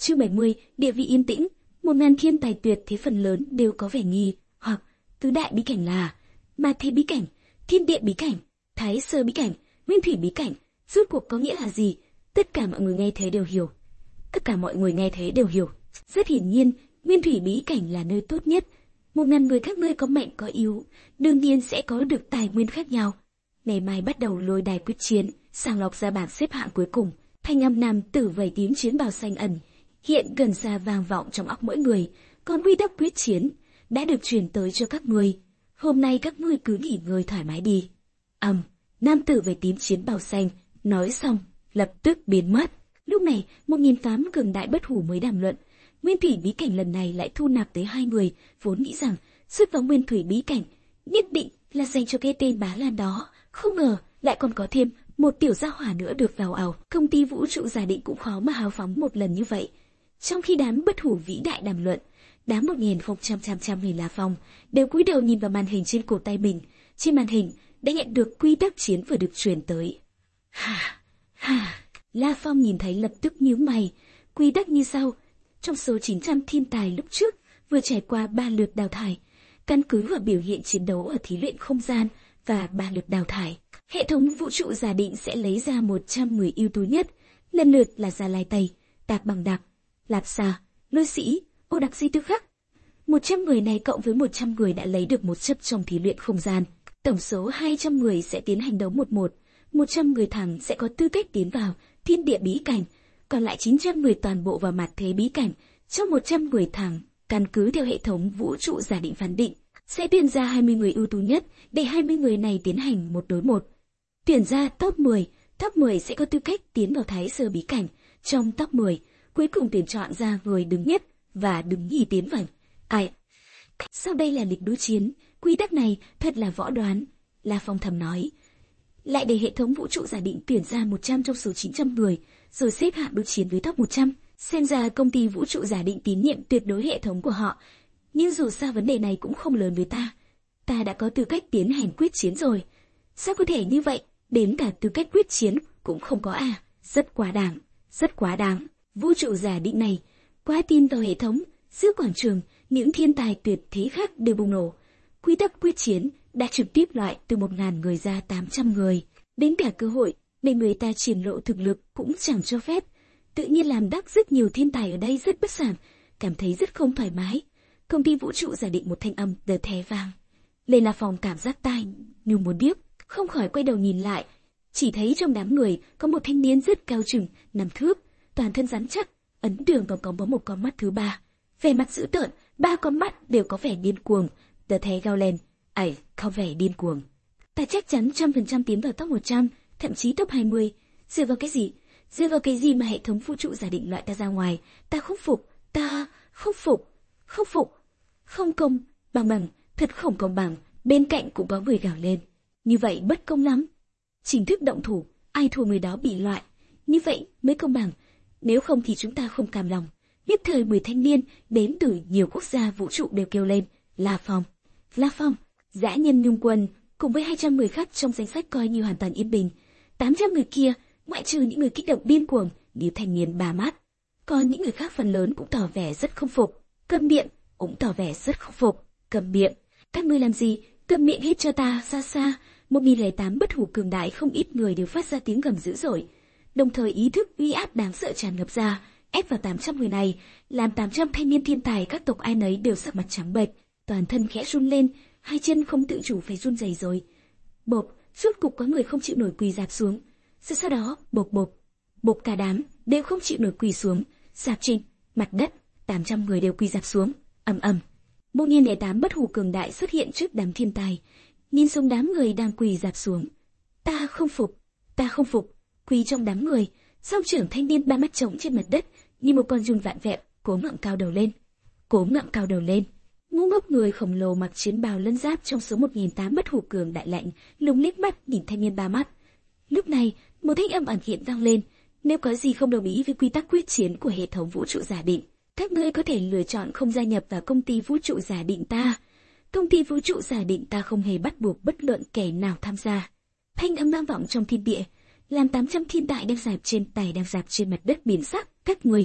Chương 70, địa vị yên tĩnh. 1000 thiên tài tuyệt thế phần lớn đều có vẻ nghi hoặc tứ đại bí cảnh là Ma Thế bí cảnh, Thiên Địa bí cảnh, Thái Sơ bí cảnh, Nguyên Thủy bí cảnh. Rốt cuộc có nghĩa là gì? Tất cả mọi người nghe thế đều hiểu. Rất hiển nhiên, Nguyên Thủy bí cảnh là nơi tốt nhất. 1000 người các nơi có mạnh có yếu, đương nhiên sẽ có được tài nguyên khác nhau. Ngày mai bắt đầu lôi đài quyết chiến, sàng lọc ra bảng xếp hạng cuối cùng. Thanh âm nam tử vẩy tím chiến bào xanh ẩn hiện gần xa vang vọng trong óc mỗi người. Còn quy tắc quyết chiến đã được truyền tới cho các ngươi. Hôm nay các ngươi cứ nghỉ ngơi thoải mái đi. Nam tử vẩy tím chiến bào xanh nói xong lập tức biến mất. Lúc này 1008 cường đại bất hủ mới đàm luận. Nguyên Thủy bí cảnh lần này lại thu nạp tới 2 người, vốn nghĩ rằng xuất vào Nguyên Thủy bí cảnh nhất định là dành cho cái tên Bá Lan đó, không ngờ lại còn có thêm một tiểu gia hỏa nữa được vào ảo. Công ty vũ trụ giả định cũng khó mà hào phóng một lần như vậy. Trong khi đám bất hủ vĩ đại đàm luận, đám 1000 người La Phong đều cúi đầu nhìn vào màn hình trên cổ tay mình. Trên màn hình đã nhận được quy tắc chiến vừa được truyền tới. La Phong nhìn thấy lập tức nhíu mày. Quy tắc như sau: trong số 900 thiên tài lúc trước vừa trải qua 3 lượt đào thải, căn cứ vào biểu hiện chiến đấu ở thí luyện không gian và 3 lượt đào thải, hệ thống vũ trụ giả định sẽ lấy ra 100 người ưu tú nhất, lần lượt là Gia Lai Tây, Tạc Bằng Đạc, Lạp Xà, Lôi Sĩ, Ô Đặc Di Tư Khắc. 100 người này cộng với 100 người đã lấy được một chấp trong thí luyện không gian, tổng số 200 người sẽ tiến hành đấu 1-1. 100 người thắng sẽ có tư cách tiến vào Thiên Địa bí cảnh, còn lại 900 người toàn bộ vào Ma Thế bí cảnh. Trong 100 người thắng, căn cứ theo hệ thống vũ trụ giả định phán định, sẽ tuyển ra 20 người ưu tú nhất để 20 người này tiến hành 1 đối 1. Tuyển ra top 10 sẽ có tư cách tiến vào Thái Sơ bí cảnh. Trong top 10, cuối cùng tuyển chọn ra người đứng nhất và đứng nhì tiến vào ai. Sau đây là lịch đối chiến, quy tắc này thật là võ đoán, La Phong thầm nói. Lại để hệ thống vũ trụ giả định tuyển ra 100 trong số 900 người, rồi xếp hạng đối chiến với top 100. Xem ra công ty vũ trụ giả định tín nhiệm tuyệt đối hệ thống của họ. Nhưng dù sao vấn đề này cũng không lớn với ta. Ta đã có tư cách tiến hành quyết chiến rồi. Sao có thể như vậy? Đến cả tư cách quyết chiến cũng không có à? Rất quá đáng. Vũ trụ giả định này quá tin vào hệ thống. Giữa quảng trường, những thiên tài tuyệt thế khác đều bùng nổ. Quy tắc quyết chiến đã trực tiếp loại từ 1000 người ra 800 người. Đến cả cơ hội để người ta triển lộ thực lực cũng chẳng cho phép. Tự nhiên làm đắc rất nhiều thiên tài ở đây rất bất sản, cảm thấy rất không thoải mái. Công ty vũ trụ giả định một thanh âm đờ thé vang. Lên La Phong cảm giác tai như muốn điếc, không khỏi quay đầu nhìn lại. Chỉ thấy trong đám người có một thanh niên rất cao chừng 5 thước, toàn thân rắn chắc, ấn đường còn có một con mắt thứ ba. Vẻ mặt dữ tợn, 3 con mắt đều có vẻ điên cuồng. Đờ thé gào lên, "Ây, có vẻ điên cuồng. Ta chắc chắn 100% tiến vào top 100, thậm chí top 20. Dựa vào cái gì? Dựa vào cái gì mà hệ thống vũ trụ giả định loại ta ra ngoài? Ta không phục, không phục. Không công bằng, thật không công bằng." Bên cạnh cũng có người gào lên, "Như vậy bất công lắm. Chính thức động thủ, ai thua người đó bị loại. Như vậy mới công bằng. Nếu không thì chúng ta không cam lòng." Nhất thời 10 thanh niên đến từ nhiều quốc gia vũ trụ đều kêu lên, La Phong, dã nhân Nhung Quân cùng với 200 người khác trong danh sách coi như hoàn toàn yên bình. 800 người kia, ngoại trừ những người kích động điên cuồng như thanh niên Ba Mắt, còn những người khác phần lớn cũng tỏ vẻ rất không phục. Câm miệng, các ngươi làm gì? Câm miệng hết cho ta, xa xa. 1008 bất hủ cường đại không ít người đều phát ra tiếng gầm dữ dội, đồng thời ý thức uy áp đáng sợ tràn ngập ra, ép vào 800 người này, làm 800 thanh niên thiên tài các tộc ai nấy đều sắc mặt trắng bệch, toàn thân khẽ run lên, hai chân không tự chủ phải run rẩy rồi. Bộp, rốt cục có người không chịu nổi quỳ rạp xuống. Sau đó, bộp cả đám đều không chịu nổi quỳ xuống, rạp trên mặt đất, 800 người đều quỳ rạp xuống. Ầm. 1008 bất hủ cường đại xuất hiện trước đám thiên tài, nhìn xuống đám người đang quỳ rạp xuống. Ta không phục. Quỳ trong đám người, song trưởng thanh niên Ba Mắt trống trên mặt đất như một con giun vạn vẹo, cố ngẩng cao đầu lên. Ngu ngốc người khổng lồ mặc chiến bào lân giáp trong số 1008 bất hủ cường đại lạnh lùng liếc mắt nhìn thanh niên Ba Mắt. Lúc này, một thanh âm ẩn hiện vang lên: "Nếu có gì không đồng ý với quy tắc quyết chiến của hệ thống vũ trụ giả định, các ngươi có thể lựa chọn không gia nhập vào công ty vũ trụ giả định ta. Công ty vũ trụ giả định ta không hề bắt buộc bất luận kẻ nào tham gia." Thanh âm vang vọng trong thiên địa, làm 800 thiên tài đang dạp trên mặt đất biến sắc.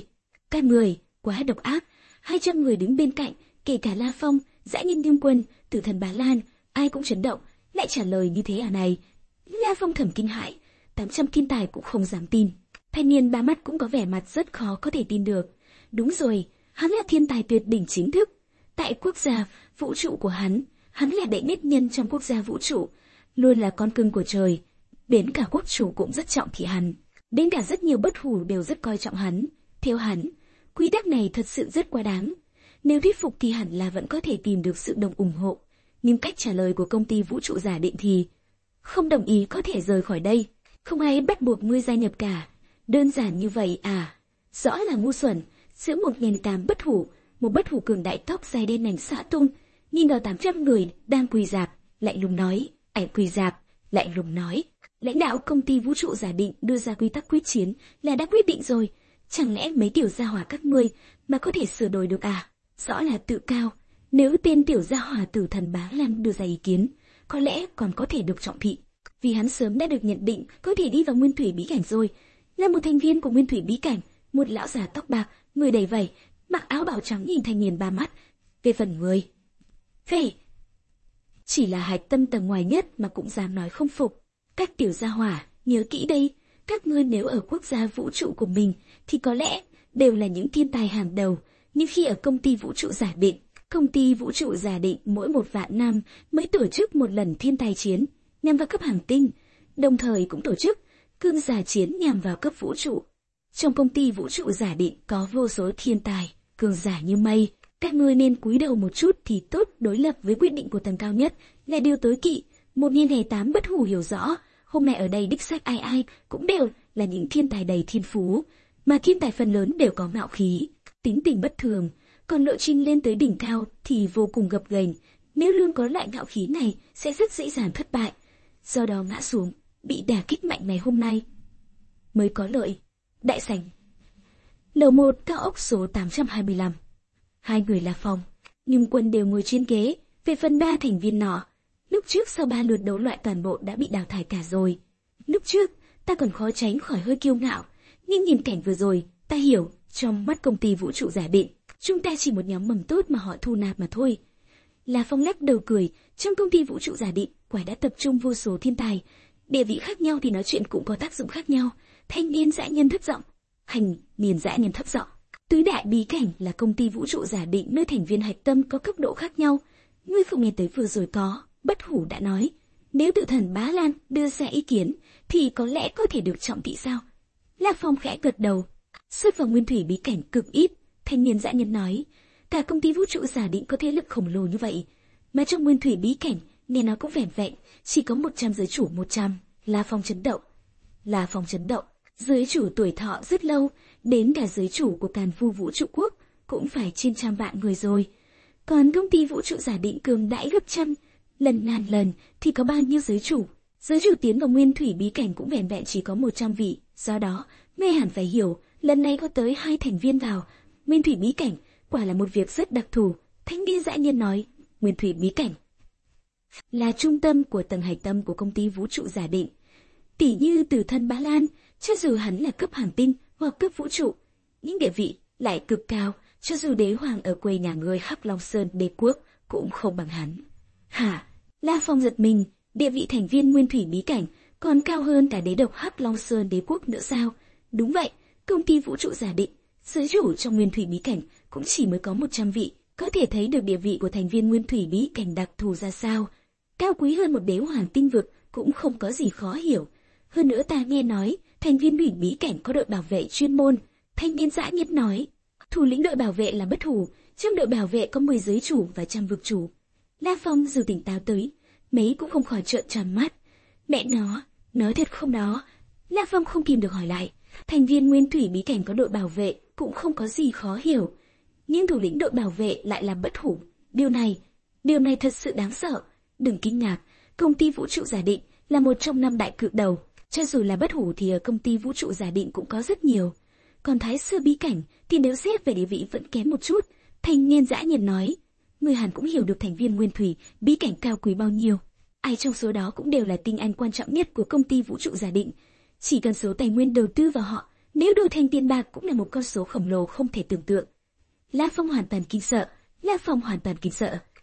Các người, quá độc ác. 200 người đứng bên cạnh, kể cả La Phong, dã nhân Nghiêm Quân, Tử Thần Bá Lan, ai cũng chấn động, lại trả lời như thế à này. La Phong thầm kinh hãi, 800 thiên tài cũng không dám tin. Thanh niên ba mắt cũng có vẻ mặt rất khó có thể tin được. Đúng rồi, hắn là thiên tài tuyệt đỉnh chính thức. Tại quốc gia, vũ trụ của hắn là đệ nhất nhân trong quốc gia vũ trụ, luôn là con cưng của trời. Đến cả quốc chủ cũng rất trọng thị hắn. Đến cả rất nhiều bất hủ đều rất coi trọng hắn. Theo hắn, quy tắc này thật sự rất quá đáng. Nếu thuyết phục thì hẳn là vẫn có thể tìm được sự đồng ủng hộ. Nhưng cách trả lời của công ty vũ trụ giả định thì không đồng ý có thể rời khỏi đây. Không ai bắt buộc ngươi gia nhập cả. Đơn giản như vậy à? Rõ là ngu xuẩn. Giữa 1.800 bất hủ, một bất hủ cường đại tóc dài đen nành xõa tung, nhìn vào 800 người đang quỳ rạp, lạnh lùng nói, quỳ rạp, lạnh lùng nói. Lãnh đạo công ty vũ trụ giả định đưa ra quy tắc quyết chiến là đã quyết định rồi. Chẳng lẽ mấy tiểu gia hỏa các ngươi mà có thể sửa đổi được à? Rõ là tự cao. Nếu tên tiểu gia hỏa Tử Thần Bá Lan đưa ra ý kiến, có lẽ còn có thể được trọng thị. Vì hắn sớm đã được nhận định có thể đi vào nguyên thủy bí cảnh rồi. Là một thành viên của nguyên thủy bí cảnh, một lão già tóc bạc, người đầy vẩy, mặc áo bào trắng nhìn thanh niên ba mắt. Về phần người, chỉ là hạch tâm tầng ngoài nhất mà cũng dám nói không phục. Các tiểu gia hỏa, nhớ kỹ đây, các ngươi nếu ở quốc gia vũ trụ của mình thì có lẽ đều là những thiên tài hàng đầu, nhưng khi ở công ty vũ trụ giả định, mỗi 1 vạn năm mới tổ chức một lần thiên tài chiến nhằm vào cấp hành tinh, đồng thời cũng tổ chức cương giả chiến nhằm vào cấp vũ trụ. Trong công ty vũ trụ giả định có vô số thiên tài, cường giả như mây, các ngươi nên cúi đầu một chút thì tốt. Đối lập với quyết định của tầng cao nhất là điều tối kỵ. 1.800 bất hủ hiểu rõ, hôm nay ở đây đích xác ai cũng đều là những thiên tài đầy thiên phú, mà thiên tài phần lớn đều có ngạo khí, tính tình bất thường, còn lộ trình lên tới đỉnh cao thì vô cùng gập ghềnh. Nếu luôn có loại ngạo khí này sẽ rất dễ dàng thất bại, do đó ngã xuống, bị đả kích mạnh này hôm nay mới có lợi. Đại sảnh lầu 1 cao ốc số 825. Hai người La Phong, Nghiêm Quân đều ngồi trên ghế. Về phần 3 thành viên nọ, lúc trước sau 3 lượt đấu loại toàn bộ đã bị đào thải cả rồi. Lúc trước ta còn khó tránh khỏi hơi kiêu ngạo, nhưng nhìn cảnh vừa rồi, ta hiểu, trong mắt công ty vũ trụ giả định, chúng ta chỉ một nhóm mầm tốt mà họ thu nạp mà thôi. La Phong lắc đầu cười, trong công ty vũ trụ giả định, quả đã tập trung vô số thiên tài, địa vị khác nhau thì nói chuyện cũng có tác dụng khác nhau. Thanh niên dã nhân thấp giọng, Tứ đại bí cảnh là công ty vũ trụ giả định nơi thành viên hạch tâm có cấp độ khác nhau. Ngươi không nghe tới vừa rồi có, bất hủ đã nói, nếu Tử Thần Bá Lan đưa ra ý kiến thì có lẽ có thể được trọng thị sao? La Phong khẽ gật đầu. Xuất vào nguyên thủy bí cảnh cực ít, thanh niên dã nhân nói, cả công ty vũ trụ giả định có thế lực khổng lồ như vậy, mà trong nguyên thủy bí cảnh nghe nó cũng vẻn vẹn chỉ có 100 giới chủ 100. La Phong chấn động. Giới chủ tuổi thọ rất lâu, đến cả giới chủ của Càn Vu vũ trụ quốc cũng phải trên 100 vạn người rồi. Còn công ty vũ trụ giả định cường đại gấp trăm ngàn lần thì có bao nhiêu giới chủ? Giới chủ tiến vào nguyên thủy bí cảnh cũng vẻn vẹn chỉ có 100 vị, do đó ngươi hẳn phải hiểu, lần này có tới 2 thành viên vào nguyên thủy bí cảnh, quả là một việc rất đặc thù. Thanh niên dã nhân nói, nguyên thủy bí cảnh là trung tâm của tầng hạch tâm của công ty vũ trụ giả định. Tỷ như Tử Thần Bá Lan, cho dù hắn là cấp hành tinh hoặc cấp vũ trụ, những địa vị lại cực cao, cho dù đế hoàng ở quê nhà ngươi Hắc Long Sơn đế quốc cũng không bằng hắn. Hả? La Phong giật mình, địa vị thành viên nguyên thủy bí cảnh còn cao hơn cả đế độc Hắc Long Sơn đế quốc nữa sao? Đúng vậy, công ty vũ trụ giả định, giới chủ trong nguyên thủy bí cảnh cũng chỉ mới có 100 vị, có thể thấy được địa vị của thành viên nguyên thủy bí cảnh đặc thù ra sao. Cao quý hơn một đế hoàng tinh vực cũng không có gì khó hiểu. Hơn nữa ta nghe nói, thành viên hủy bí cảnh có đội bảo vệ chuyên môn. Thanh niên dã nhân nói, thủ lĩnh đội bảo vệ là bất hủ, trong đội bảo vệ có 10 giới chủ và 100 vực chủ. La Phong dù tỉnh táo tới, mấy cũng không khỏi trợn tròn mắt. Mẹ nó, nói thật không đó? La Phong không kìm được hỏi lại. Thành viên nguyên thủy bí cảnh có đội bảo vệ cũng không có gì khó hiểu, nhưng thủ lĩnh đội bảo vệ lại là bất hủ. Điều này thật sự đáng sợ. Đừng kinh ngạc, công ty vũ trụ giả định là một trong 5 đại cự đầu. Cho dù là bất hủ thì ở công ty vũ trụ giả định cũng có rất nhiều. Còn Thái Sơ bí cảnh thì nếu xét về địa vị vẫn kém một chút. Thanh niên dã nhân nói, người hẳn cũng hiểu được thành viên nguyên thủy bí cảnh cao quý bao nhiêu. Ai trong số đó cũng đều là tinh anh quan trọng nhất của công ty vũ trụ giả định. Chỉ cần số tài nguyên đầu tư vào họ, Nếu đổi thành tiền bạc cũng là một con số khổng lồ không thể tưởng tượng. La Phong hoàn toàn kinh sợ.